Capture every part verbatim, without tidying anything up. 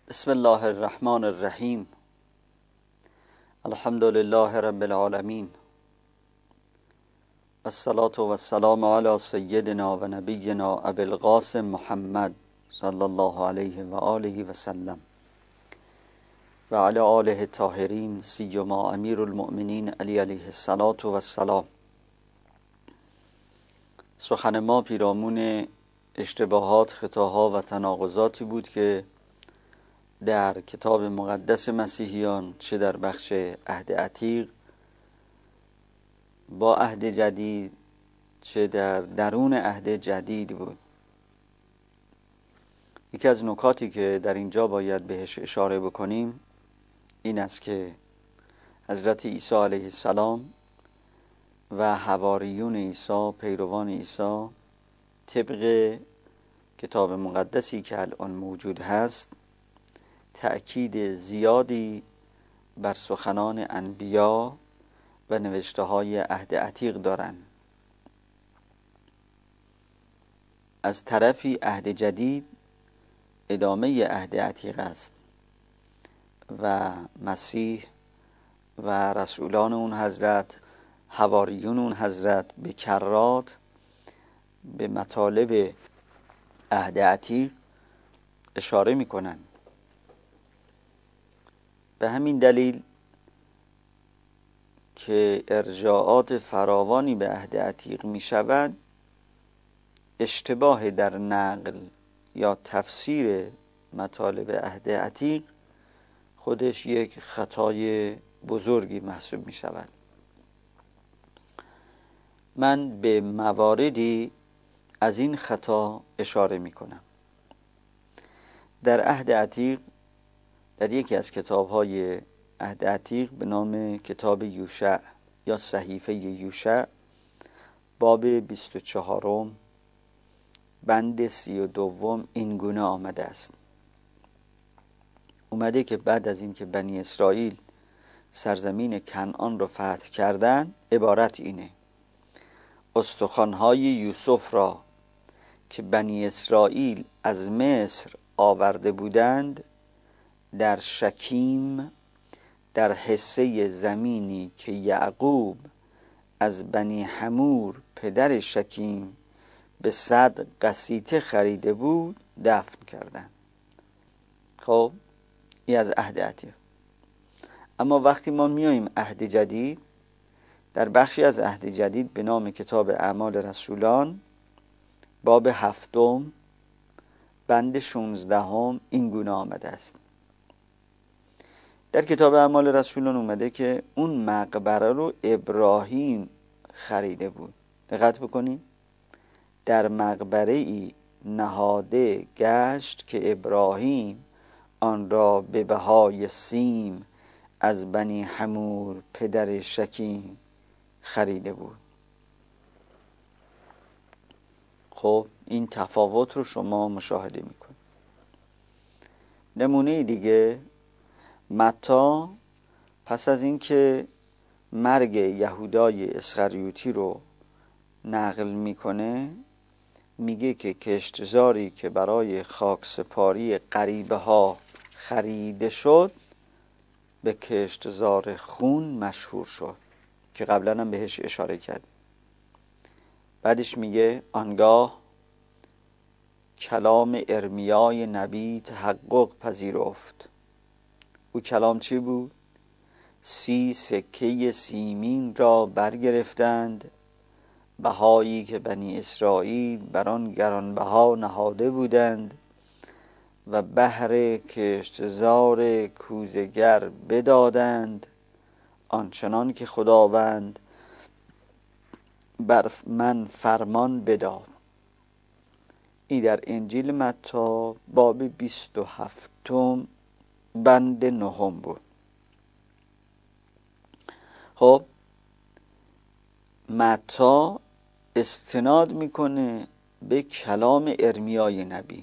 بسم الله الرحمن الرحیم. الحمد لله رب العالمین، الصلاة و السلام علی سیدنا و نبینا ابی القاسم محمد صلی الله علیه و آله و سلم و علی آله الطاهرین، سیما امیر المؤمنین علی علیه الصلاة و السلام. سخن ما پیرامون اشتباهات، خطاها و تناقضاتی بود که در کتاب مقدس مسیحیان، چه در بخش عهد عتیق با عهد جدید، چه در درون عهد جدید بود. یکی از نکاتی که در اینجا باید بهش اشاره بکنیم این است که حضرت عیسی علیه السلام و حواریون عیسی، پیروان عیسی، طبق کتاب مقدسی که الان موجود هست، تأکید زیادی بر سخنان انبیا و نوشته های عهد عتیق دارند. از طرفی عهد جدید ادامه عهد عتیق است و مسیح و رسولان اون حضرت، حواریون اون حضرت، به کرات به مطالب عهد عتیق اشاره میکنن. به همین دلیل که ارجاعات فراوانی به عهد عتیق می شود، اشتباه در نقل یا تفسیر مطالب عهد عتیق خودش یک خطای بزرگی محسوب می شود. من به مواردی از این خطا اشاره می کنم. در عهد عتیق، در یکی از کتاب‌های عهد عتیق به نام کتاب یوشع یا صحیفه یوشع، باب بیست و چهارم بند سی و دوم این گونه آمده است. اومده که بعد از این که بنی اسرائیل سرزمین کنعان را فتح کردند، عبارت اینه: استخوان‌های یوسف را که بنی اسرائیل از مصر آورده بودند در شکیم، در حصه زمینی که یعقوب از بنی حمور پدر شکیم به صد قسیطه خریده بود، دفن کردند. خب این از عهد عتیق. اما وقتی ما میاییم عهد جدید، در بخشی از عهد جدید به نام کتاب اعمال رسولان، باب هفتم بند شانزدهم این گونه آمده است. در کتاب اعمال رسولان اومده که اون مقبره رو ابراهیم خریده بود. دقت بکنید، در مقبره ای نهاده گشت که ابراهیم آن را به بهای سیم از بنی حمور پدر شکیم خریده بود. خب این تفاوت رو شما مشاهده میکنید. نمونه دیگه، متی پس از اینکه مرگ یهودای اسخریوطی رو نقل میکنه، میگه که کشتزاری که برای خاکسپاری غریبه ها خریده شد به کشتزار خون مشهور شد، که قبلا هم بهش اشاره کرد. بعدش میگه آنگاه کلام ارمیای نبی تحقق پذیرفت. او کلام چی بود؟ سی سکه سیمین را برگرفتند، بهایی که بنی اسرائیل بر آن گرانبها نهاده بودند، و بهر کشتزار کوزگر بدادند، آنچنان که خداوند بر من فرمان بداد. این در انجیل متی باب بیست و هفتم بند نهم بود. خب متی استناد میکنه به کلام ارمیای نبی.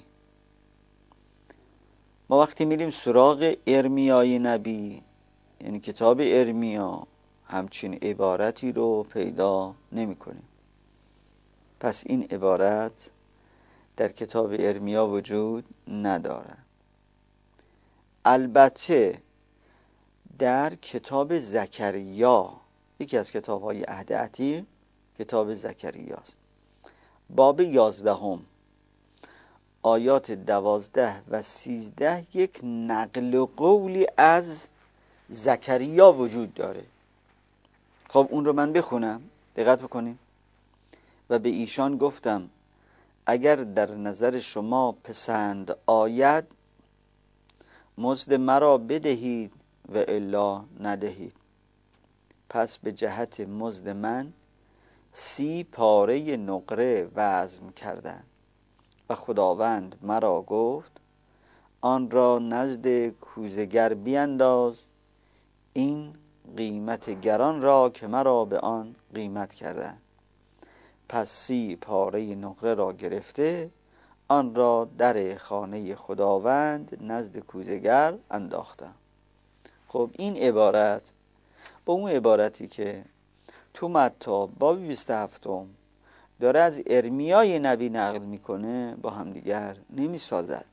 ما وقتی میریم سراغ ارمیای نبی، یعنی کتاب ارمیا، همچین عبارتی رو پیدا نمی کنیم. پس این عبارت در کتاب ارمیا وجود نداره. البته در کتاب زکریا، یکی از کتاب‌های عهد عتیق، کتاب زکریاست، باب یازدهم آیات دوازده و سیزده یک نقل و قولی از زکریا وجود داره. خب اون رو من بخونم، دقت بکنیم. و به ایشان گفتم اگر در نظر شما پسند آید مزد مرا بدهید و الا ندهید. پس به جهت مزد من سی پاره نقره وزن کردند و خداوند مرا گفت آن را نزد کوزگر بینداز، این قیمت گران را که مرا به آن قیمت کردند. پس سی پاره نقره را گرفته آن را در خانه خداوند نزد کوزگر انداختم. خب این عبارت با اون عبارتی که تو متی باب بیست و هفت داره از ارمیای نبی نقل میکنه با همدیگر نمیسازد.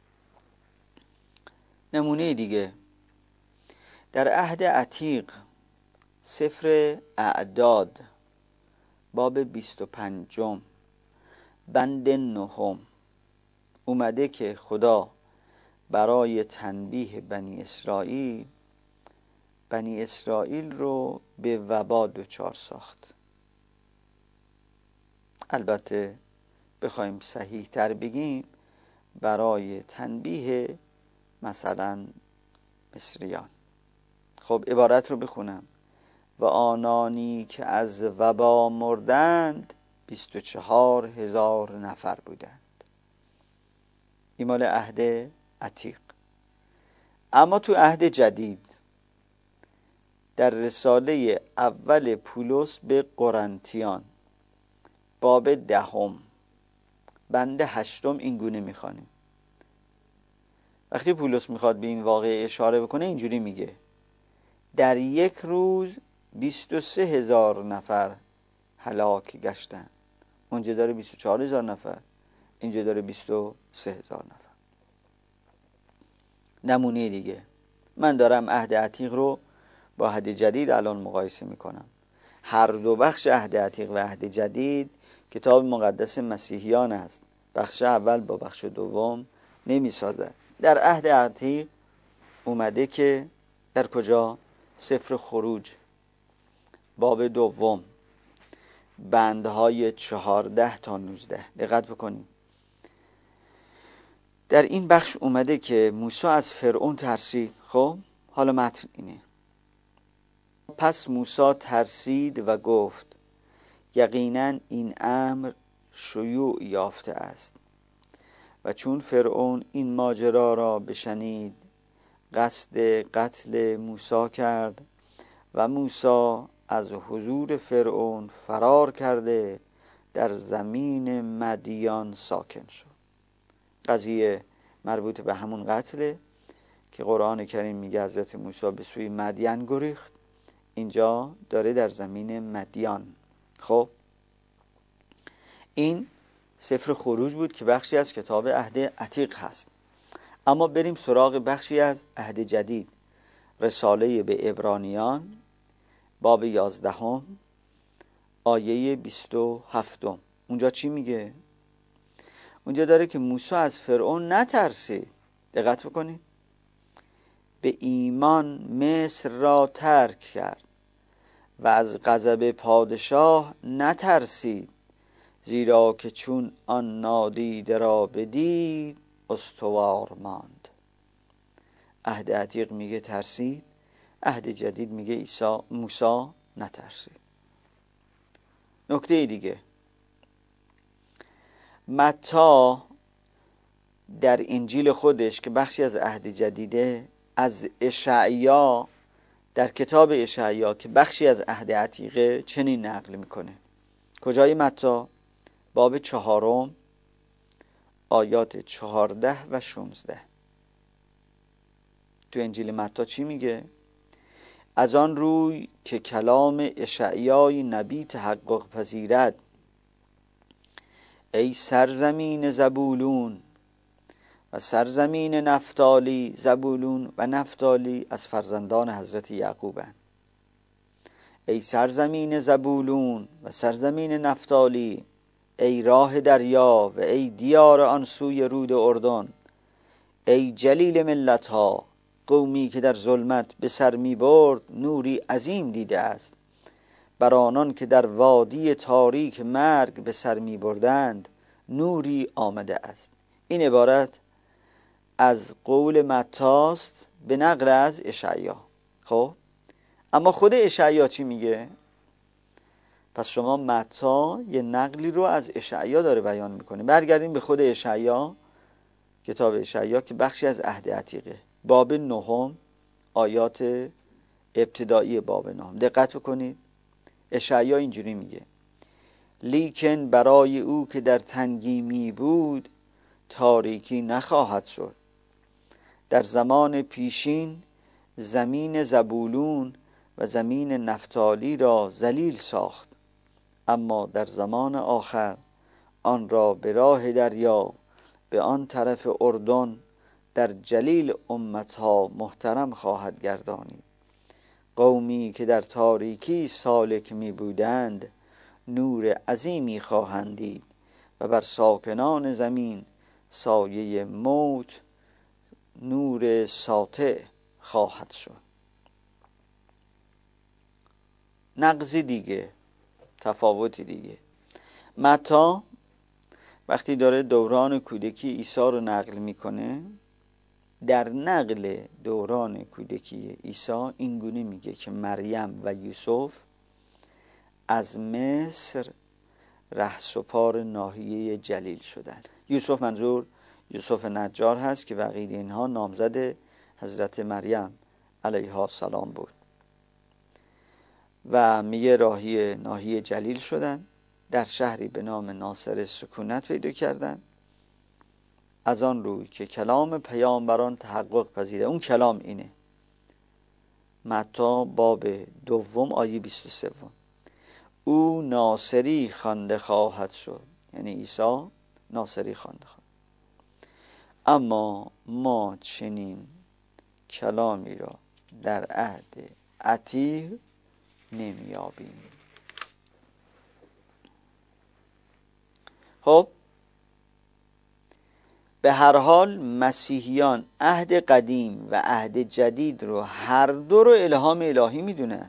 نمونه دیگه در عهد عتیق سفر اعداد باب بیست و پنجم بند نهم اومده که خدا برای تنبیه بنی اسرائیل بنی اسرائیل رو به وبا دچار ساخت. البته بخوایم صحیح تر بگیم برای تنبیه مثلا مصریان. خب عبارت رو بخونم. و آنانی که از وبا مردند بیست و چهار هزار نفر بودند. این مال عهد عتیق. اما تو عهد جدید در رساله اول پولس به قرنتیان باب دهم بند هشتم این گونه میخوانیم. وقتی پولس میخواد به این واقعه اشاره بکنه اینجوری میگه در یک روز بیست و سه هزار نفر هلاک گشتند. اونجا داره بیست و چهار هزار نفر، اینجا داره بیست و سه هزار نفر. نمونه دیگه من دارم عهد عتیق رو با عهد جدید الان مقایسه میکنم. هر دو بخش عهد عتیق و عهد جدید کتاب مقدس مسیحیان است. بخش اول با بخش دوم نمیسازد. در عهد عتیق اومده که در کجا؟ سفر خروج باب دوم بندهای چهارده تا نوزده. دقت بکنید. در این بخش اومده که موسی از فرعون ترسید. خب حالا متن اینه. پس موسی ترسید و گفت یقینا این امر شیوع یافته است. و چون فرعون این ماجرا را بشنید قصد قتل موسی کرد و موسی از حضور فرعون فرار کرده در زمین مدیان ساکن شد. قضیه مربوط به همون قتله که قرآن کریم میگه حضرت موسی به سوی مدین گریخت. اینجا داره در زمین مدیان. خب این سفر خروج بود که بخشی از کتاب عهد عتیق هست. اما بریم سراغ بخشی از عهد جدید. رساله به عبرانیان باب یازدهم آیه بیست و هفتم. اونجا چی میگه؟ اونجا داره که موسی از فرعون نترسید. دقت بکنید. به ایمان مصر را ترک کرد و از غضب پادشاه نترسید، زیرا که چون آن نادیده را بدید استوار ماند. عهد عتیق میگه ترسید، عهد جدید میگه عیسی موسی نترسید. نکته دیگه متی در انجیل خودش که بخشی از عهد جدیده از اشعیا در کتاب اشعیا که بخشی از عهد عتیقه چنین نقل میکنه. کجای متی؟ باب چهارم آیات چهارده و شانزده. تو انجیل متی چی میگه؟ از آن روی که کلام اشعیای نبی تحقق پذیرد، ای سرزمین زبولون و سرزمین نفتالی زبولون و نفتالی از فرزندان حضرت یعقوبند. ای سرزمین زبولون و سرزمین نفتالی، ای راه دریا و ای دیار آن سوی رود اردن، ای جلیل ملت ها، قومی که در ظلمت به سر می برد نوری عظیم دیده است. بر آنان که در وادی تاریک مرگ به سر می بردند نوری آمده است. این عبارت از قول متاست به نقل از اشعیا. خب اما خود اشعیا چی میگه؟ پس شما متا یه نقلی رو از اشعیا داره بیان میکنه. برگردیم به خود اشعیا، کتاب اشعیا که بخشی از عهد عتیقه، باب نهم، آیات ابتدایی باب نهم. دقت بکنید، اشعیا اینجوری میگه: لیکن برای او که در تنگی می بود تاریکی نخواهد شد. در زمان پیشین زمین زبولون و زمین نفتالی را ذلیل ساخت، اما در زمان آخر آن را به راه دریا به آن طرف اردن در جلیل امتها محترم خواهد گردانید. قومی که در تاریکی سالک می بودند نور عظیمی خواهند دید و بر ساکنان زمین سایه موت نور ساطع خواهد شد. نقضی دیگه، تفاوتی دیگه. متی وقتی داره دوران کودکی عیسی رو نقل میکنه، در نقل دوران کودکی عیسی اینگونه میگه که مریم و یوسف از مصر رهسپار ناحیه جلیل شدند. یوسف منظور یوسف نجار هست که بقیه اینها نامزد حضرت مریم علیها السلام بود. و میگه راهی ناحیه جلیل شدن، در شهری به نام ناصر سکونت پیدا کردن، از آن روی که کلام پیامبران تحقق پذیره. اون کلام اینه، متی باب دوم آیه بیست و سه: او ناصری خوانده خواهد شد، یعنی عیسی ناصری خوانده خواهد. اما ما چنین کلامی را در عهد عتیق نمیابیم. خب به هر حال مسیحیان عهد قدیم و عهد جدید رو هر دو رو الهام الهی میدونن.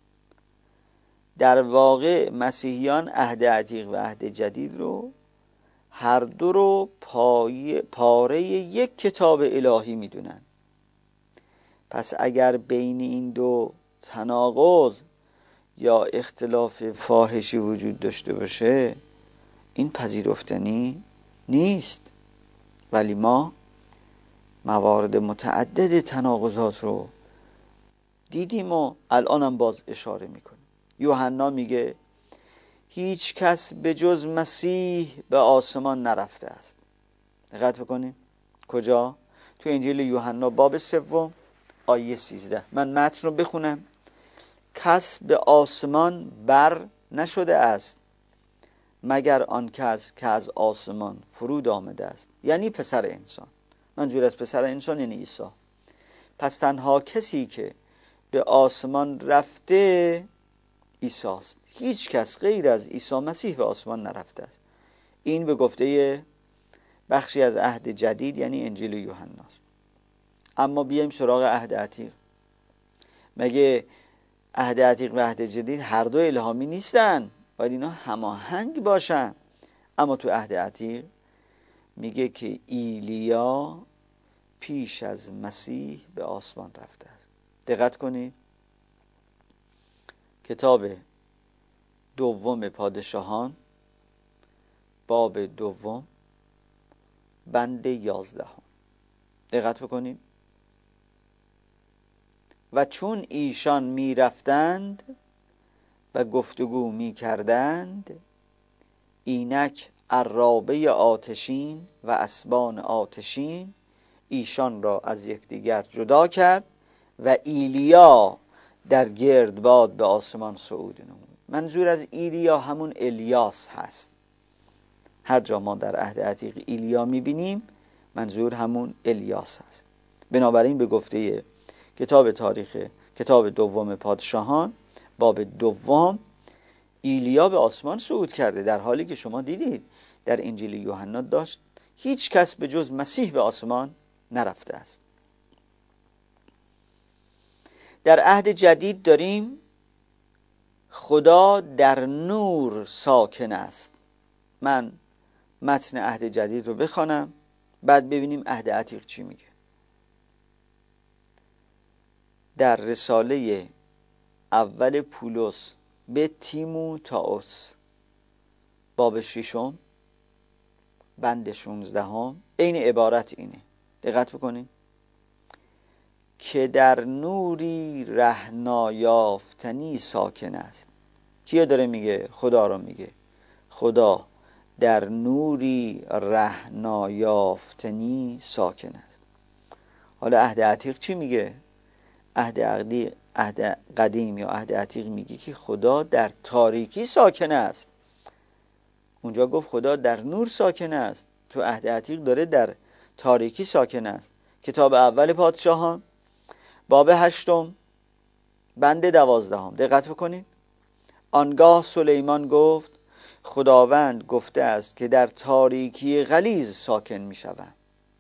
در واقع مسیحیان عهد عتیق و عهد جدید رو هر دو رو پای پاره یک کتاب الهی میدونن. پس اگر بین این دو تناقض یا اختلاف فاحشی وجود داشته باشه، این پذیرفتنی نیست. ولی ما موارد متعدد تناقضات رو دیدیم و الانم باز اشاره میکنیم. یوحنا میگه هیچ کس به جز مسیح به آسمان نرفته است. دقت بکنید کجا؟ تو انجیل یوحنا باب سوم آیه سیزده. من متن رو بخونم: کس به آسمان بر نشده است مگر آن کس که از آسمان فرود آمده است، یعنی پسر انسان. منظور از پسر انسان یعنی عیسی. پس تنها کسی که به آسمان رفته عیسی است. هیچ کس غیر از عیسی مسیح به آسمان نرفته است. این به گفته بخشی از عهد جدید یعنی انجیل یوحنا است. اما بیایم سراغ عهد عتیق. مگه عهد عتیق و عهد جدید هر دو الهامی نیستن؟ باید اینا هماهنگ باشن. اما تو عهد عتیق میگه که ایلیا پیش از مسیح به آسمان رفته است. دقت کنید، کتاب دوم پادشاهان باب دوم بند یازدهم. دقت بکنید: و چون ایشان می رفتند و گفتگو می کردند، اینک عرابه آتشین و اسبان آتشین ایشان را از یکدیگر جدا کرد و ایلیا در گردباد به آسمان صعود نمود. منظور از ایلیا همون الیاس هست. هر جا ما در عهد عتیق ایلیا میبینیم منظور همون الیاس است. بنابراین به گفته کتاب تاریخ کتاب دوم پادشاهان باب دوم، ایلیا به آسمان صعود کرده، در حالی که شما دیدید در انجیل یوحنا داشت هیچ کس به جز مسیح به آسمان نرفته است. در عهد جدید داریم خدا در نور ساکن است. من متن عهد جدید رو بخوانم بعد ببینیم عهد عتیق چی میگه. در رساله اول پولس به تیموتائوس باب ششم بند شانزدهم عین عبارت اینه، دقت بکنید، که در نوری رهنایافتنی ساکن است. کیو داره میگه؟ خدا رو میگه. خدا در نوری رهنایافتنی ساکن است. حالا عهد عتیق چی میگه؟ عهد عقدی عهد قدیم یا عهد عتیق میگه که خدا در تاریکی ساکن است. اونجا گفت خدا در نور ساکن است، تو عهد عتیق داره در تاریکی ساکن است. کتاب اول پادشاهان باب هشتم بند دوازدهم، دقت بکنید. آنگاه سلیمان گفت خداوند گفته است که در تاریکی غلیظ ساکن می شوم.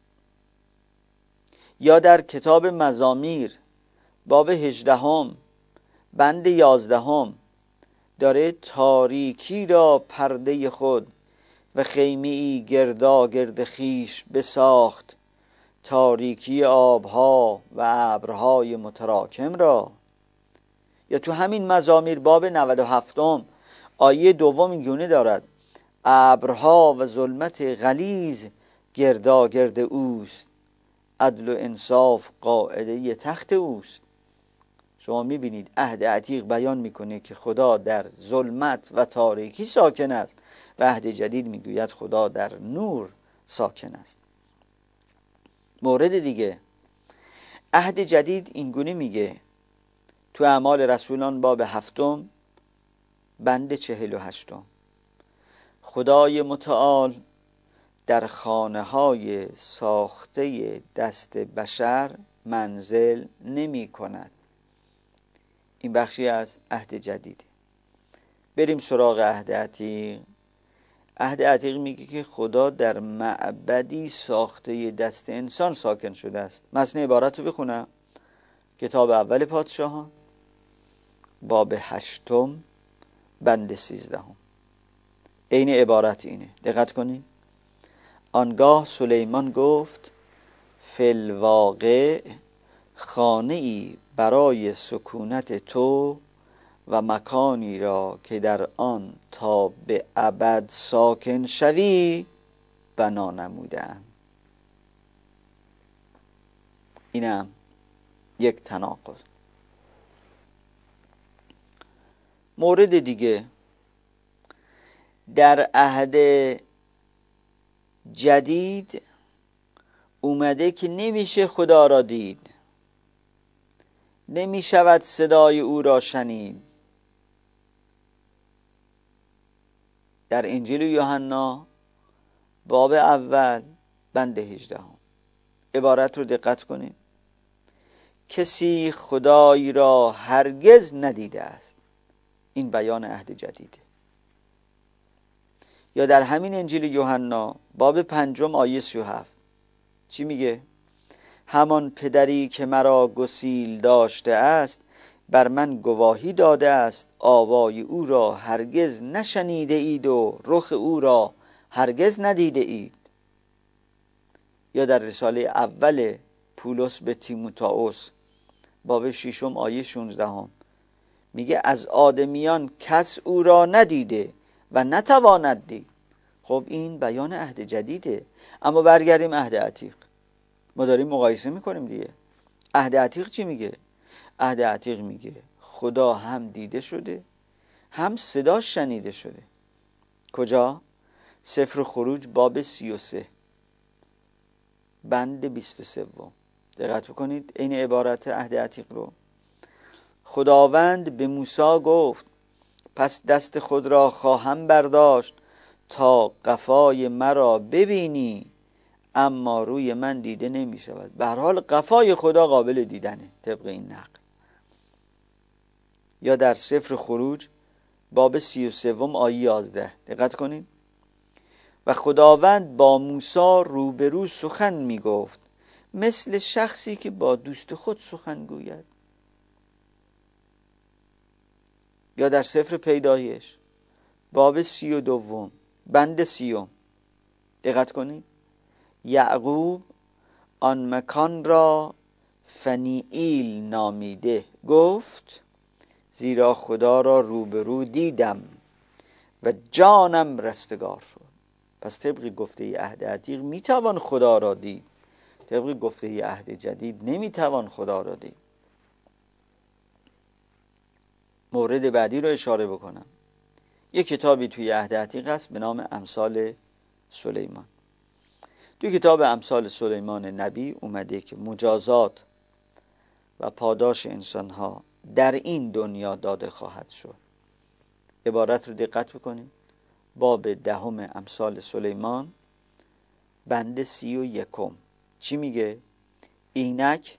یا در کتاب مزامیر باب هجدهم بند یازدهم داره تاریکی را پرده خود و خیمه ای گردا گرد خیش بساخت، تاریکی آبها و ابرهای متراکم را. یا تو همین مزامیر باب نود و هفتم آیه دوم اینگونه دارد ابرها و ظلمت غلیظ گردا گرد اوست، عدل و انصاف قاعده تخت اوست. شما میبینید عهد عتیق بیان میکنه که خدا در ظلمت و تاریکی ساکن است و عهد جدید میگوید خدا در نور ساکن است. مورد دیگه، عهد جدید اینگونه میگه تو اعمال رسولان باب هفتم بند چهل و هشتم خدای متعال در خانه های ساخته دست بشر منزل نمی کند. این بخشی از عهد جدیده. بریم سراغ عهد عتیق. عهد عتیق میگه که خدا در معبدی ساخته دست انسان ساکن شده است. متن عبارت رو بخونم. کتاب اول پادشاهان باب هشتم بند سیزدهم عین عبارت اینه، دقت کنید. آنگاه سلیمان گفت فی الواقع خانه ای برای سکونت تو و مکانی را که در آن تا به ابد ساکن شوی بنا نموده‌ام. اینم یک تناقض. مورد دیگه، در عهد جدید اومده که نمیشه خدا را دید، نمی شود صدای او را شنید. در انجیل یوحنا باب اول بند هجدهم عبارت رو دقت کنید. کسی خدای را هرگز ندیده است. این بیان عهد جدیده. یا در همین انجیل یوحنا باب پنجم آیه سی و هفت چی میگه؟ همان پدری که مرا گسیل داشته است بر من گواهی داده است آوای او را هرگز نشنیده اید و رخ او را هرگز ندیده اید. یا در رساله اول پولس به تیموتائوس باب ششم آیه شانزدهم میگه از آدمیان کس او را ندیده و نتواند دید. خب این بیان عهد جدیده. اما برگردیم عهد عتیق. ما داریم مقایسه میکنیم دیگه. عهد عتیق چی میگه؟ عهد عتیق میگه خدا هم دیده شده هم صدا شنیده شده. کجا؟ سفر خروج باب سی و سه بند بیست و سه. دقت بکنید این عبارت عهد عتیق رو. خداوند به موسی گفت پس دست خود را خواهم برداشت تا قفای مرا ببینی، اما روی من دیده نمی شود. به هر حال قفای خدا قابل دیدنه طبق این نقل. یا در سفر خروج باب سی و سوم آیه یازده دقت کنید. و خداوند با موسی روبرو سخن می گفت مثل شخصی که با دوست خود سخن گوید. یا در سفر پیدایش باب سی و دوم بند سیوم دقت کنید. یعقوب آن مکان را فنیئیل نامیده گفت زیرا خدا را روبرو دیدم و جانم رستگار شد. پس طبق گفته عهد عتیق میتوان خدا را دید، طبق گفته عهد جدید نمیتوان خدا را دید. مورد بعدی رو اشاره بکنم. یک کتابی توی عهد عتیق هست به نام امثال سلیمان. توی کتاب امثال سلیمان نبی اومده که مجازات و پاداش انسانها در این دنیا داده خواهد شد. عبارت رو دقت بکنیم. باب دهم امثال سلیمان بند سی و یکم چی میگه؟ اینک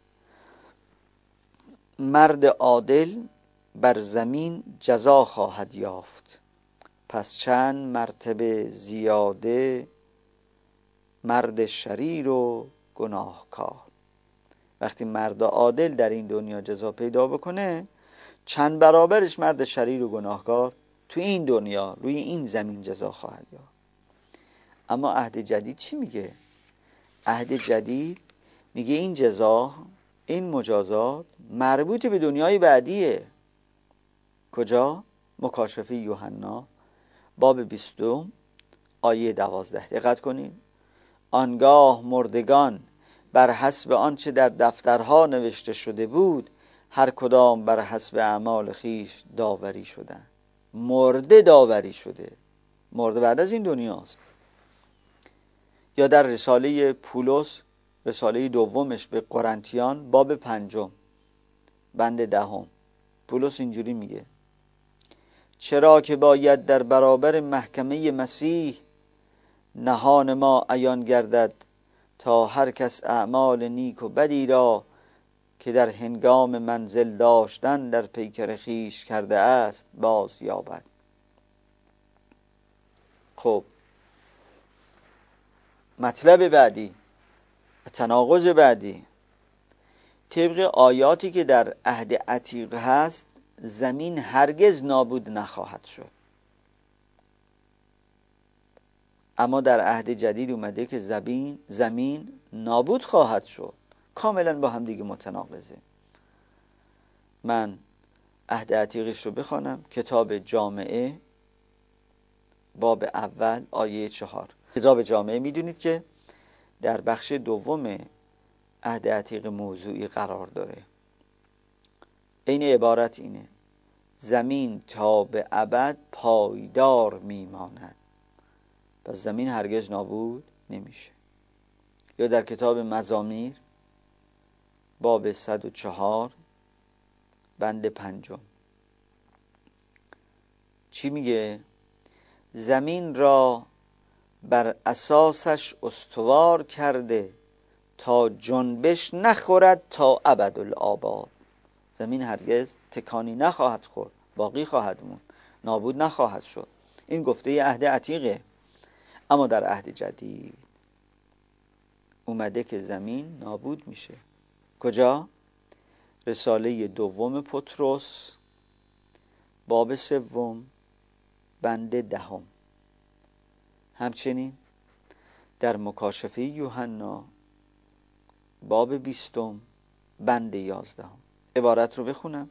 مرد عادل بر زمین جزا خواهد یافت، پس چند مرتبه زیاده مرد شریر و گناهکار. وقتی مرد عادل در این دنیا جزا پیدا بکنه، چند برابرش مرد شریر و گناهکار تو این دنیا روی این زمین جزا خواهد یافت. اما عهد جدید چی میگه؟ عهد جدید میگه این جزا، این مجازات مربوط به دنیای بعدیه. کجا؟ مکاشفه یوحنا باب بیستم آیه دوازده دقت کنید. آنگاه مردگان بر حسب آنچه در دفترها نوشته شده بود هر کدام بر حسب اعمال خیش داوری شدند. مرده داوری شده، مرده بعد از این دنیاست. یا در رساله پولس رساله دومش به قرنتیان باب پنجم بند دهم پولس اینجوری میگه چرا که باید در برابر محکمه مسیح نهان ما عیان گردد تا هر کس اعمال نیک و بدی را که در هنگام منزل داشتن در پیکر خیش کرده است باز یابد. خب مطلب بعدی و تناقض بعدی، طبق آیاتی که در عهد عتیق هست زمین هرگز نابود نخواهد شد، اما در عهد جدید اومده که زمین زمین نابود خواهد شد. کاملا با هم دیگه متناقضه. من عهد عتیقش رو بخوانم. کتاب جامعه باب اول آیه چهار. کتاب جامعه میدونید که در بخش دوم عهد عتیق موضوعی قرار داره. این عبارت اینه: زمین تا به ابد پایدار میماند. پس زمین هرگز نابود نمیشه. یا در کتاب مزامیر باب صد و چهار بند پنجم چی میگه؟ زمین را بر اساسش استوار کرده تا جنبش نخورد تا ابدالآباد. زمین هرگز تکانی نخواهد خورد، باقی خواهد موند، نابود نخواهد شد. این گفته عهد عتیقه. اما در عهد جدید اومده که زمین نابود میشه. کجا؟ رساله دوم پطرس باب سوم بند دهم. همچنین در مکاشفه یوحنا باب بیستم بند یازدهم. عبارت رو بخونم: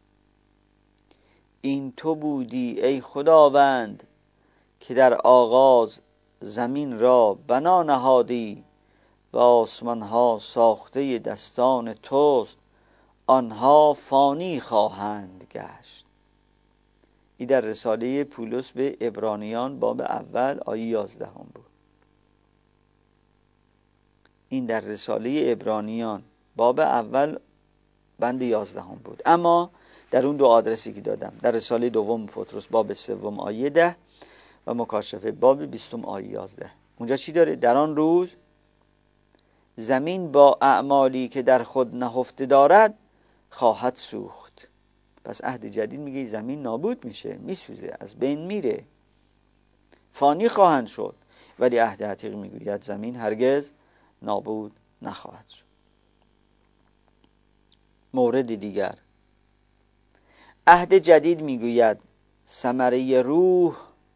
این تو بودی ای خداوند که در آغاز زمین را بنا نهادی و آسمان ها ساخته دستان توست، آنها فانی خواهند گشت. این در رساله پولس به عبرانیان باب اول آیه یازدهم بود. این در رساله عبرانیان باب اول بند یازدهم بود. اما در اون دو آدرسی که دادم، در رساله دوم پطرس باب سوم آیه ده و مکاشفه باب بیستم آیه یازده، اونجا چی داره؟ در آن روز زمین با اعمالی که در خود نهفته دارد خواهد سوخت. پس عهد جدید میگه زمین نابود میشه، میسوزه، از بین میره، فانی خواهند شد. ولی عهد عتیق میگوید زمین هرگز نابود نخواهد شد. مورد دیگر، عهد جدید میگوید ثمره روح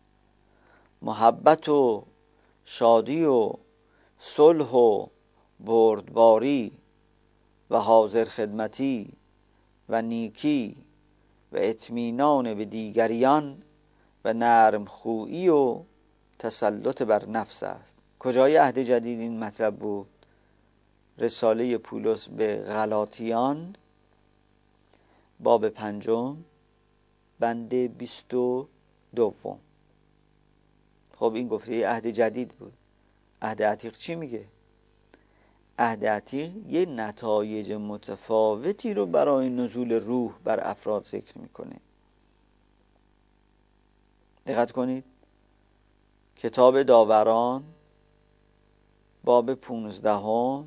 محبت و شادی و صلح و بردباری و حاضر خدمتی و نیکی و اطمینان به دیگریان و نرم خویی و تسلط بر نفس است. کجای عهد جدید این مطلب بود؟ رساله پولس به غلاطیان باب پنجم بند بیست و دوم. خب این گفته عهد جدید بود. عهد عتیق چی میگه؟ عهد عتیق یه نتایج متفاوتی رو برای نزول روح بر افراد ذکر میکنه. دقت کنید، کتاب داوران باب پونزدهم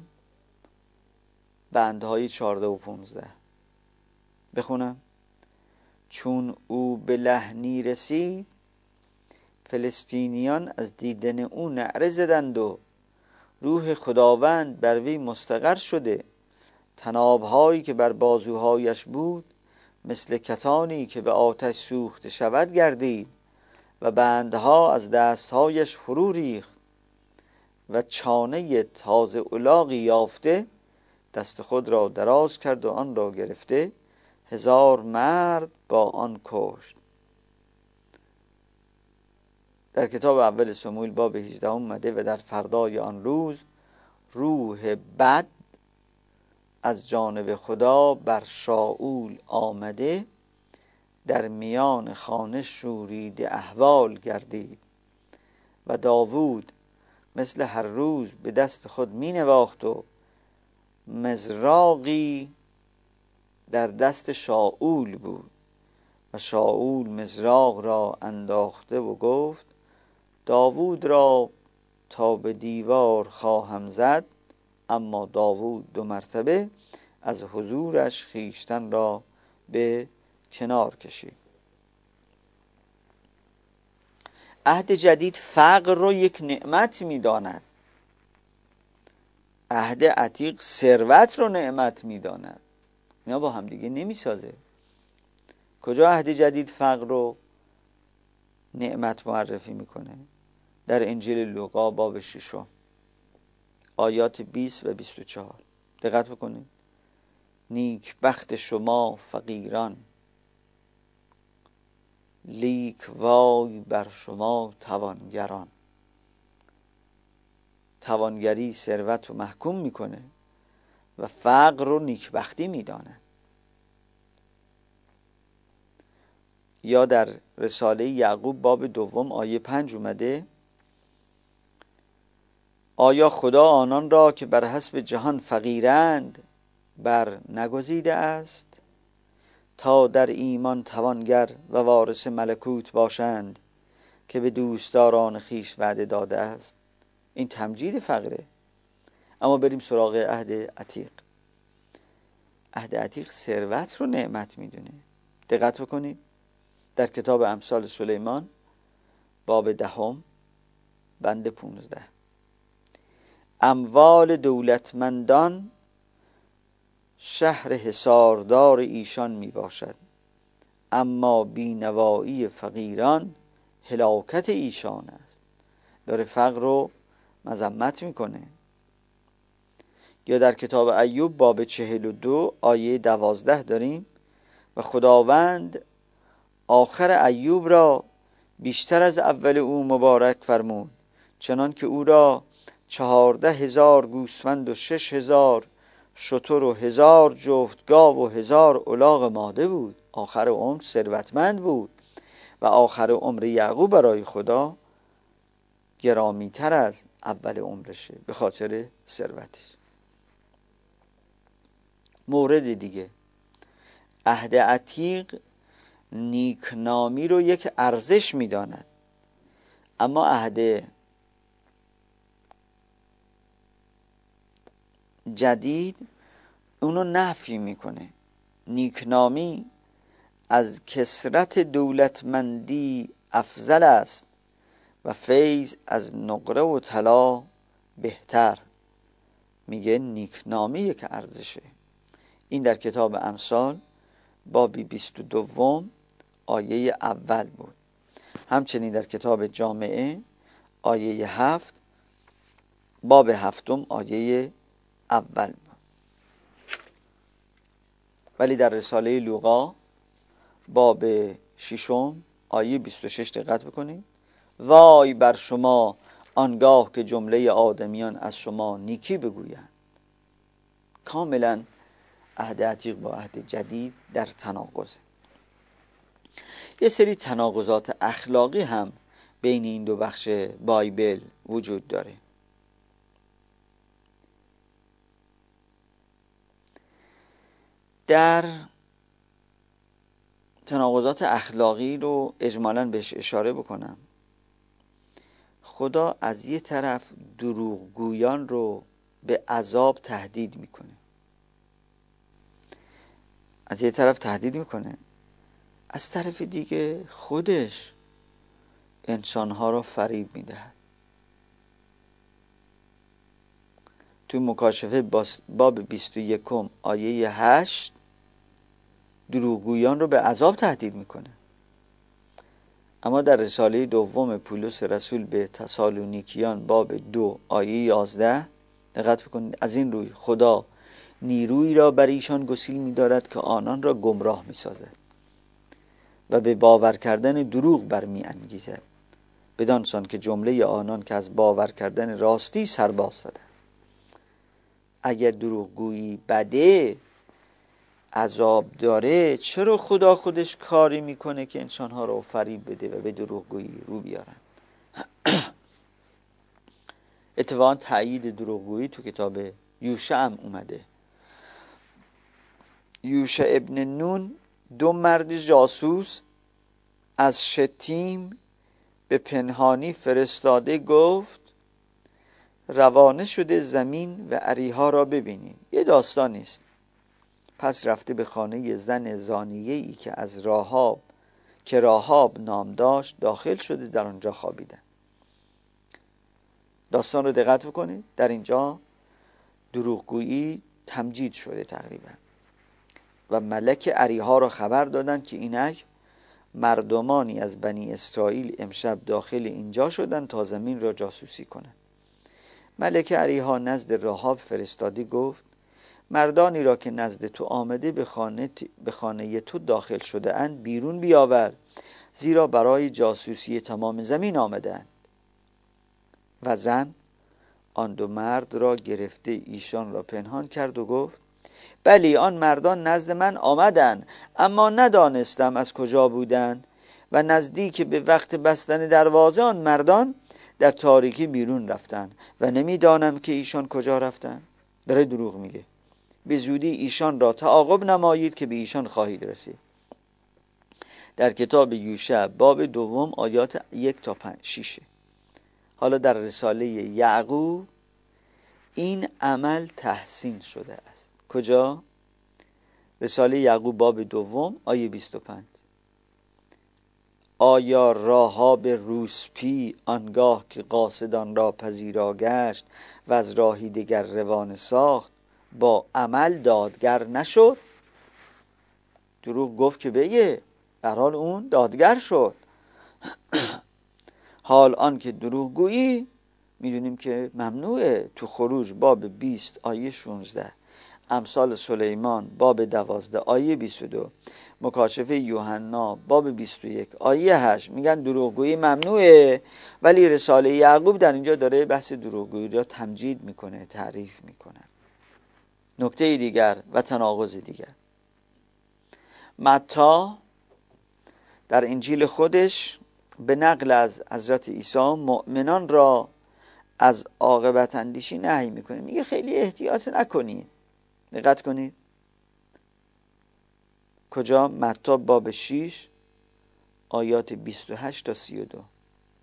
بندهای چارده و پونزده. بخونم. چون او به لحنی رسید فلسطینیان از دیدن او نعره زدند و روح خداوند بر وی مستقر شده. طناب‌هایی که بر بازوهایش بود مثل کتانی که به آتش سوخته شود گردید و بندها از دستهایش فرو ریخت و چانه تازه الاغی یافته دست خود را دراز کرد و آن را گرفته هزار مرد با آن کشت. در کتاب اول سموئیل باب هجده اومده و در فردای آن روز روح بد از جانب خدا بر شاول آمده در میان خانه شورید احوال گردید و داوود مثل هر روز به دست خود می نواخت و مزراقی در دست شاول بود و شاول مزراق را انداخته و گفت داوود را تا به دیوار خواهم زد. اما داوود دو مرتبه از حضورش خیشتن را به کنار کشید. عهد جدید فقر رو یک نعمت می‌داند. عهد عتیق ثروت رو نعمت می‌داند. اینا با هم دیگه نمی‌سازه. کجا عهد جدید فقر رو نعمت معرفی میکنه؟ در انجیل لوقا باب ششم آیات بیست و بیست و چهار. دقت بکنید. نیک بخت شما فقیران، لیک وای بر شما توانگران. توانگری ثروت رو محکوم میکنه و فقر رو نیکبختی میدانه. یا در رساله یعقوب باب دوم آیه پنج اومده آیا خدا آنان را که بر حسب جهان فقیرند بر نگزیده است تا در ایمان توانگر و وارث ملکوت باشند که به دوستداران خیش وعده داده است؟ این تمجید فقره. اما بریم سراغ عهد عتیق. عهد عتیق ثروت رو نعمت میدونه. دقت بکنید. در کتاب امثال سلیمان باب دهم بند پونزده. اموال دولتمندان شهر حصاردار ایشان می باشد، اما بینوایی فقیران هلاکت ایشان است. داره فقر رو مذمت میکنه. یا در کتاب ایوب باب چهل و دو آیه دوازده داریم و خداوند آخر ایوب را بیشتر از اول او مبارک فرمود، چنان که او را چهارده هزار گوسفند و شش هزار شتر و هزار جفت گاو و هزار الاغ ماده بود. آخر عمر ثروتمند بود و آخر عمر یعقوب برای خدا گرامی تر از اول عمرشه به خاطر ثروتش. مورد دیگه، عهد عتیق نیکنامی رو یک ارزش میداند، اما عهد جدید اونو نفی میکنه. نیکنامی از کثرت دولتمندی افضل است و فیض از نقره و طلا بهتر. میگه نیکنامی یک ارزشه. این در کتاب امثال بابی بیست و دوم آیه اول بود. همچنین در کتاب جامعه آیه هفت باب هفتم آیه اول بود. ولی در رساله لوقا باب ششم آیه بیست و شش دقت بکنید. وای بر شما آنگاه که جمله آدمیان از شما نیکی بگویند. کاملا عهد عتیق با عهد جدید در تناقضه. یه سری تناقضات اخلاقی هم بین این دو بخش بایبل وجود داره. در تناقضات اخلاقی رو اجمالاً بهش اشاره بکنم. خدا از یه طرف دروغگویان رو به عذاب تهدید میکنه، از یه طرف تهدید میکنه، از طرف دیگه خودش انسانها رو فریب میدهد. تو مکاشفه باب بیست و یکم آیه هشت دروغگویان رو به عذاب تهدید میکنه. اما در رساله دوم پولس رسول به تسالونیکیان باب دو آیه یازده دقت بکنید. از این روی خدا نیرویی را بر ایشان گسیل می‌دارد که آنان را گمراه می‌سازد و به باور کردن دروغ برمی‌انگیزد، بدان سان که جمله آنان که از باور کردن راستی سرباز زدند. اگر دروغگویی بده، عذاب داره، چرا خدا خودش کاری میکنه که انسانها رو فریب بده و به دروغگویی رو بیارن؟ اتفاقا تأیید دروغگویی تو کتاب یوشع هم اومده. یوشع ابن نون دو مرد جاسوس از شتیم به پنهانی فرستاده گفت روانه شده زمین و اریحا را ببینید. یه داستانی است. پس رفته به خانه زن زانیه‌ای که از راهاب که راهاب نام داشت داخل شده، در آنجا خوابیدن. داستان رو دقت بکنید. در اینجا دروغگویی تمجید شده تقریبا و ملک اریحا را خبر دادند که اینک مردمانی از بنی اسرائیل امشب داخل اینجا شدند تا زمین را جاسوسی کنند. ملک اریحا نزد راهاب فرستادی گفت مردانی را که نزد تو آمده به خانه, به خانه تو داخل شده اند بیرون بیاور، زیرا برای جاسوسی تمام زمین آمده اند. و زن آن دو مرد را گرفته ایشان را پنهان کرد و گفت بلی آن مردان نزد من آمدند، اما ندانستم از کجا بودند و نزدیک به وقت بستن دروازه آن مردان در تاریکی بیرون رفتند و نمیدانم که ایشان کجا رفتند. داره دروغ میگه. به زودی ایشان را تعاقب نمایید که به ایشان خواهید رسید. در کتاب یوشع باب دوم آیات یک تا پنج شیشه. حالا در رساله یعقوب این عمل تحسین شده است. کجا؟ رساله یعقوب باب دوم آیه بیست و پنج. آیا راهاب روسپی آنگاه که قاصدان را پذیرا گشت و از راهی دیگر روانه ساخت با عمل دادگر نشد؟ دروغ گفت که بگه، در حال اون دادگر شد. حال آن که دروغ گویی میدونیم که ممنوعه. تو خروج باب بیست آیه شانزده، امثال سلیمان باب دوازده آیه بیست و دو، مکاشفه یوحنا باب بیست و یک آیه هشت میگن دروغگویی ممنوعه. ولی رساله یعقوب در اینجا داره بحث دروغگویی را تمجید میکنه، تعریف میکنه. نکته دیگر و تناقض دیگر، متی در انجیل خودش به نقل از حضرت عیسی مؤمنان را از عاقبت اندیشی نهی میکنه. میگه خیلی احتیاط نکنید. دقت کنید کجا؟ متی باب شش آیات بیست و هشت تا سی و دو.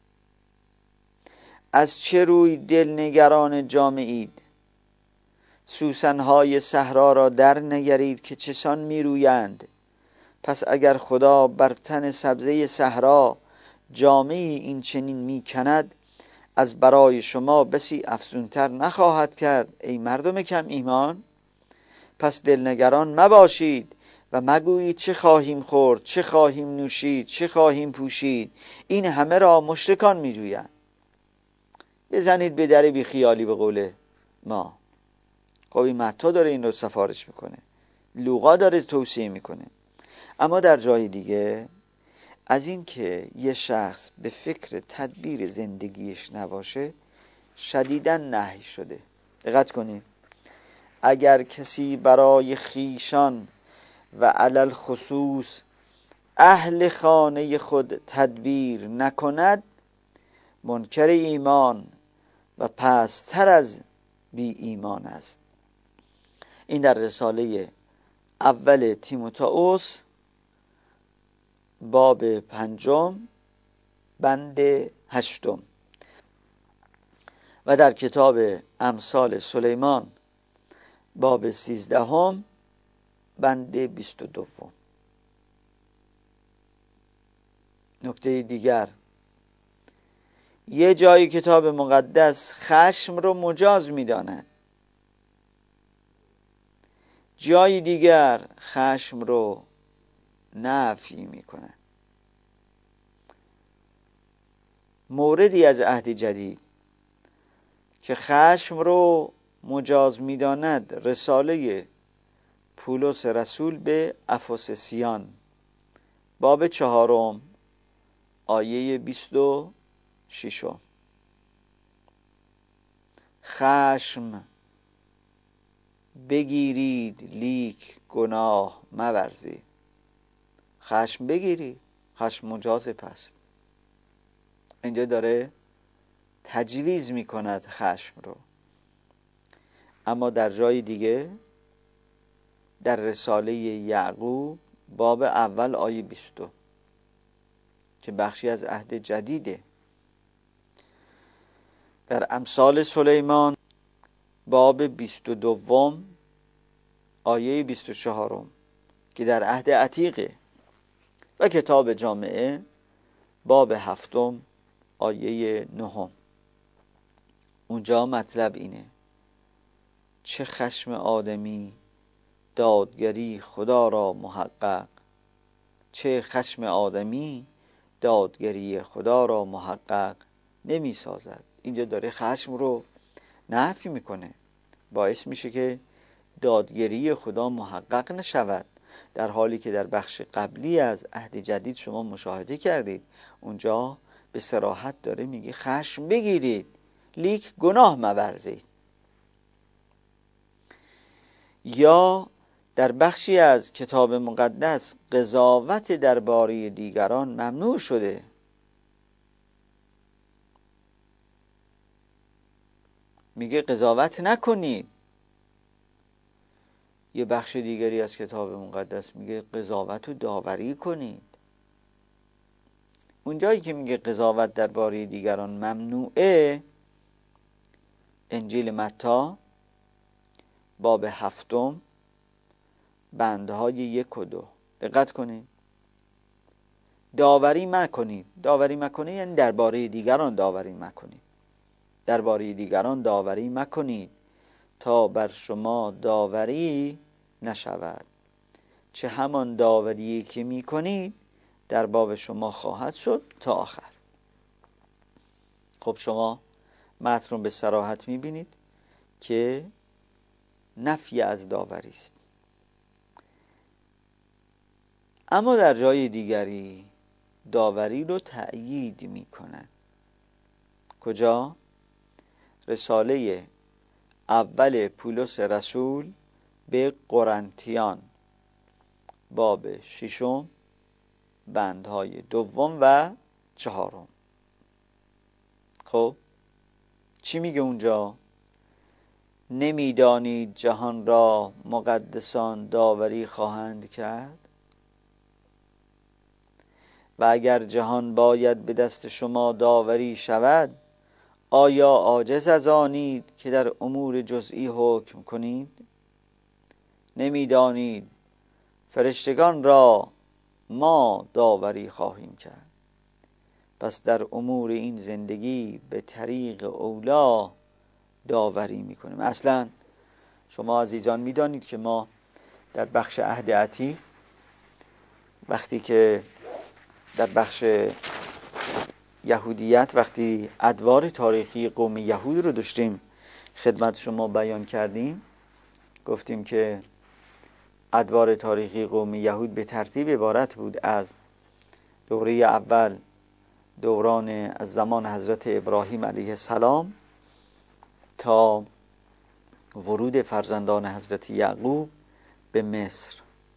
از چه روی دل نگران جامعید؟ سوسنهای صحرا را در نگرید که چسان می رویند. پس اگر خدا بر تن سبزه صحرا جامه این چنین می کند، از برای شما بسی افزونتر نخواهد کرد ای مردم کم ایمان. پس دلنگران مباشید و مگویید چه خواهیم خورد، چه خواهیم نوشید، چه خواهیم پوشید. این همه را مشرکان می جویند. بزنید به در بی خیالی به قول ما. خب این متی داره این رو سفارش میکنه، لوقا داره توصیه میکنه. اما در جای دیگه از این که یه شخص به فکر تدبیر زندگیش نباشه شدیداً نهی شده. دقت کنید، اگر کسی برای خیشان و علل خصوص اهل خانه خود تدبیر نکند، منکر ایمان و پستر از بی ایمان است. این در رساله اول تیموتائوس باب پنجم بند هشتم و در کتاب امثال سلیمان باب سیزدهم بند بیست و دوم. نکته دیگر، یه جایی کتاب مقدس خشم رو مجاز می‌داند، جای دیگر خشم رو نفی می‌کند. موردی از عهد جدید که خشم رو مجاز می‌داند رساله پولس رسول به افسسیان باب چهارم آیه بیست و ششم. خشم بگیرید لیک گناه مورزید. خشم بگیرید، خشم مجاز پست. اینجا داره تجویز میکند خشم رو. اما در جای دیگه در رساله یعقوب باب اول آیه بیست که بخشی از عهد جدیده، در امثال سلیمان باب بیست و دوم آیه بیست و چهارم که در عهد عتیقه، و کتاب جامعه باب هفتم آیه نهم. اونجا مطلب اینه: چه خشم آدمی دادگری خدا را محقق، چه خشم آدمی دادگری خدا را محقق نمی سازد. اینجا داره خشم رو نفی میکنه، باعث میشه که دادگری خدا محقق نشود، در حالی که در بخش قبلی از عهد جدید شما مشاهده کردید اونجا به صراحت داره میگه خشم بگیرید لیک گناه مورزید. یا در بخشی از کتاب مقدس قضاوت درباره دیگران ممنوع شده. میگه قضاوت نکنید. یه بخش دیگری از کتاب مقدس میگه قضاوت و داوری کنید. اونجایی که میگه قضاوت درباره دیگران ممنوعه، انجیل متی باب هفتم بندهای یک و دو. دقت کنید، داوری مکنید. داوری مکنید یعنی درباره دیگران داوری مکنید. درباره دیگران داوری مکنید تا بر شما داوری نشود، چه همان داوری که میکنید در باب شما خواهد شد تا آخر. خب شما متن رو به صراحت میبینید که نفی از داوری است. اما در جای دیگری داوری رو تأیید میکنن. کجا؟ رساله اول پولس رسول به قرنتیان باب ششم بندهای دوم و چهارم. خب چی میگه اونجا؟ نمیدانید جهان را مقدسان داوری خواهند کرد و اگر جهان باید به دست شما داوری شود، آیا عاجز از آنید که در امور جزئی حکم کنید؟ نمیدانید فرشتگان را ما داوری خواهیم کرد. پس در امور این زندگی به طریق اولا داوری میکنیم. اصلا شما عزیزان میدانید که ما در بخش عهد عتیق وقتی که در بخش یهودیت وقتی ادوار تاریخی قوم یهود رو داشتیم خدمت شما بیان کردیم، گفتیم که ادوار تاریخی قوم یهود به ترتیب عبارت بود از دوره اول دوران از زمان حضرت ابراهیم علیه السلام تا ورود فرزندان حضرت یعقوب به مصر.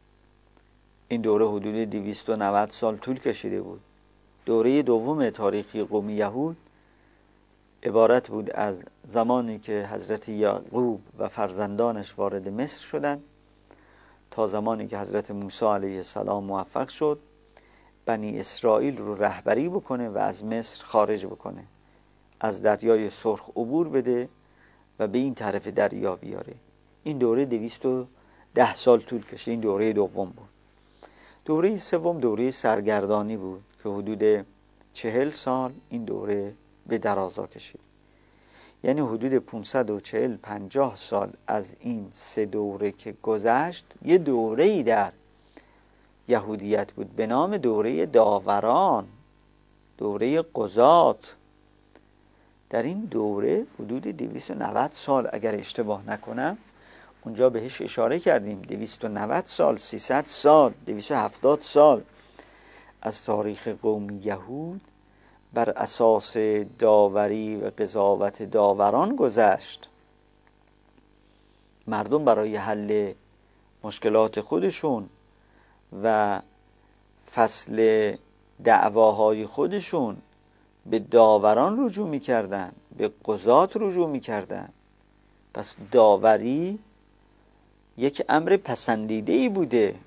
این دوره حدود دویست و نود سال طول کشیده بود. دوره دوم تاریخی قوم یهود عبارت بود از زمانی که حضرت یعقوب و فرزندانش وارد مصر شدند تا زمانی که حضرت موسی علیه السلام موفق شد بنی اسرائیل رو رهبری بکنه و از مصر خارج بکنه، از دریای سرخ عبور بده و به این طرف دریا بیاره. این دوره دویست و ده سال طول کشید. این دوره دوم بود. دوره سوم دوره سرگردانی بود که حدود چهل سال این دوره به درازا کشید. یعنی حدود پانصد و چهل پنجاه سال از این سه دوره که گذشت یه دوره‌ای در یهودیت بود به نام دوره داوران، دوره قضات. در این دوره حدود دویست و نود سال اگر اشتباه نکنم اونجا بهش اشاره کردیم، دویست و نود سال، سیصد سال، دویست و هفتاد سال از تاریخ قوم یهود بر اساس داوری و قضاوت داوران گذشت. مردم برای حل مشکلات خودشون و فصل دعواهای خودشون به داوران رجوع می‌کردن، به قضات رجوع می‌کردن. پس داوری یک امر پسندیده‌ای بوده.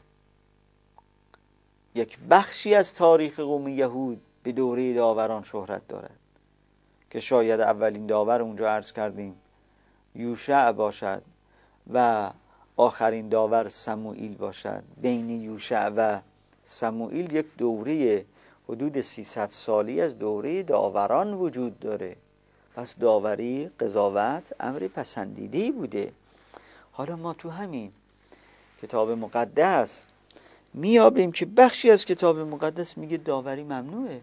یک بخشی از تاریخ قوم یهود به دوره داوران شهرت دارد که شاید اولین داور اونجا عرض کردیم یوشع باشد و آخرین داور سموئیل باشد. بین یوشع و سموئیل یک دوره حدود سیصد سالی از دوره داوران وجود داره. پس داوری، قضاوت امر پسندیده‌ای بوده. حالا ما تو همین کتاب مقدس میابیم که بخشی از کتاب مقدس میگه داوری ممنوعه،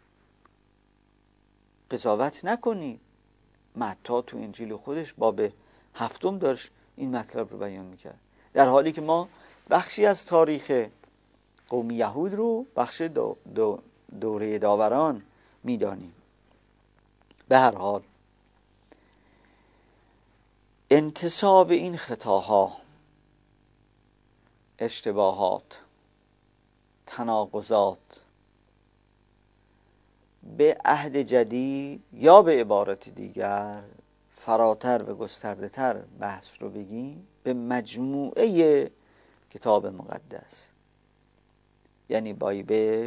قضاوت نکنید. متی تو انجیل خودش باب هفتم داشت این مطلب رو بیان میکرد، در حالی که ما بخشی از تاریخ قوم یهود رو بخش دو دو دوره داوران میدانیم. به هر حال انتساب این خطاها، اشتباهات، تناقضات به عهد جدید یا به عبارت دیگر فراتر و گسترده تر بحث رو بگیم به مجموعه کتاب مقدس یعنی بایبل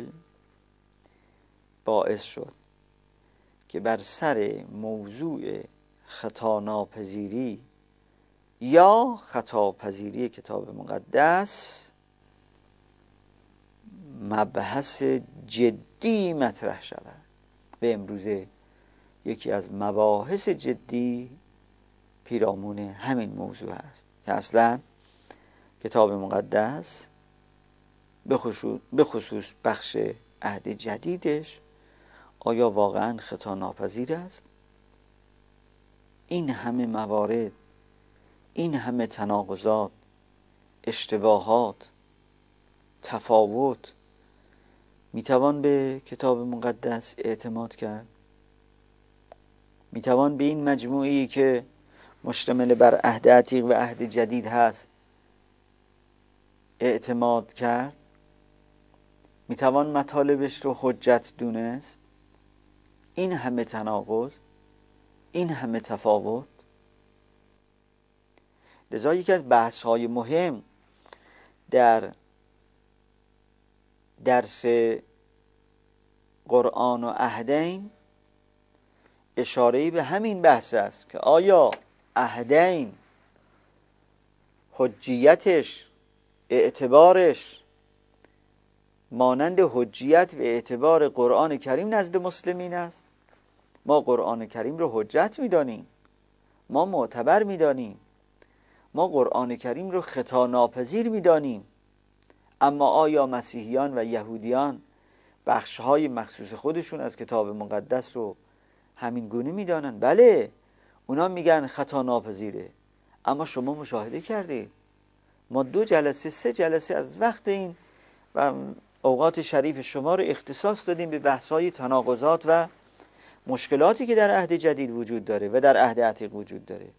باعث شد که بر سر موضوع خطا ناپذیری یا خطاپذیری کتاب مقدس مبحث جدی مطرح شود. به امروزه یکی از مباحث جدی پیرامون همین موضوع است که اصلا کتاب مقدس به خصوص بخش عهد جدیدش آیا واقعا خطا ناپذیر است؟ این همه موارد، این همه تناقضات، اشتباهات، تفاوت، میتوان به کتاب مقدس اعتماد کرد؟ میتوان به این مجموعی که مشتمل بر عهد عتیق و عهد جدید هست اعتماد کرد؟ میتوان مطالبش رو حجت دونست؟ این همه تناقض، این همه تفاوت. لذا یکی از بحث‌های مهم در درس قرآن و عهدین اشاره‌ای به همین بحث است که آیا عهدین حجیتش، اعتبارش مانند حجیت و اعتبار قرآن کریم نزد مسلمین است؟ ما قرآن کریم رو حجت می‌دانیم، ما معتبر می‌دانیم، ما قرآن کریم رو خطا ناپذیر می‌دانیم. اما آیا مسیحیان و یهودیان بخش‌های مخصوص خودشون از کتاب مقدس رو همین گونه می‌دانن؟ بله، اونا میگن خطا ناپذیره. اما شما مشاهده کردید ما دو جلسه سه جلسه از وقت این و اوقات شریف شما رو اختصاص دادیم به بحث‌های تناقضات و مشکلاتی که در عهد جدید وجود داره و در عهد عتیق وجود داره.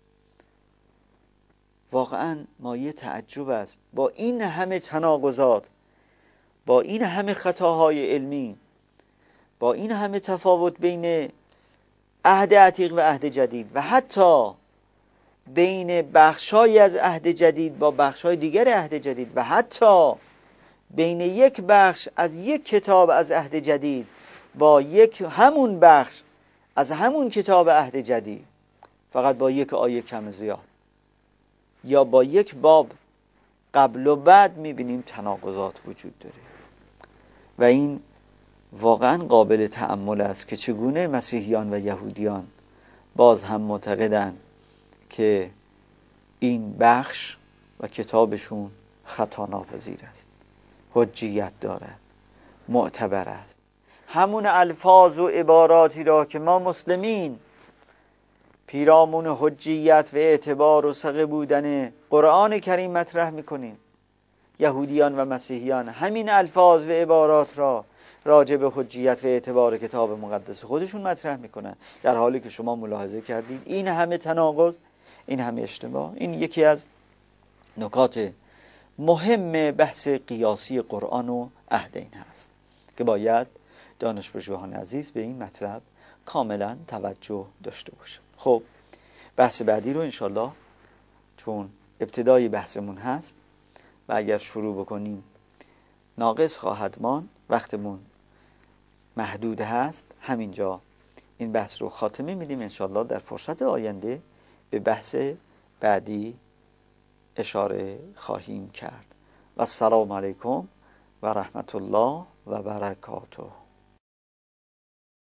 واقعا مایه تعجب است با این همه تناقضات، با این همه خطاهای علمی، با این همه تفاوت بین عهد عتیق و عهد جدید و حتی بین بخش‌هایی از عهد جدید با بخش‌های دیگر عهد جدید و حتی بین یک بخش از یک کتاب از عهد جدید با یک همون بخش از همون کتاب عهد جدید، فقط با یک آیه کم زیاد یا با یک باب قبل و بعد می‌بینیم تناقضات وجود داره. و این واقعا قابل تأمل است که چگونه مسیحیان و یهودیان باز هم معتقدند که این بخش و کتابشون خطا ناپذیر است، حجیت دارد، معتبر است. همون الفاظ و عباراتی را که ما مسلمین پیرامون حجیت و اعتبار و ثقه بودن قرآن کریم مطرح میکنیم، یهودیان و مسیحیان همین الفاظ و عبارات را راجع به حجیت و اعتبار کتاب مقدس خودشون مطرح میکنن، در حالی که شما ملاحظه کردید این همه تناقض، این همه اشتباه. این یکی از نکات مهم بحث قیاسی قرآن و عهدین هست که باید دانشپژوهان عزیز به این مطلب کاملا توجه داشته باشند. خب بحث بعدی رو انشالله، چون ابتدای بحثمون هست و اگر شروع بکنیم ناقص خواهد ماند، وقتمون محدود هست، همینجا این بحث رو خاتمه میدیم. انشالله در فرصت آینده به بحث بعدی اشاره خواهیم کرد. و السلام علیکم و رحمت الله و برکاته.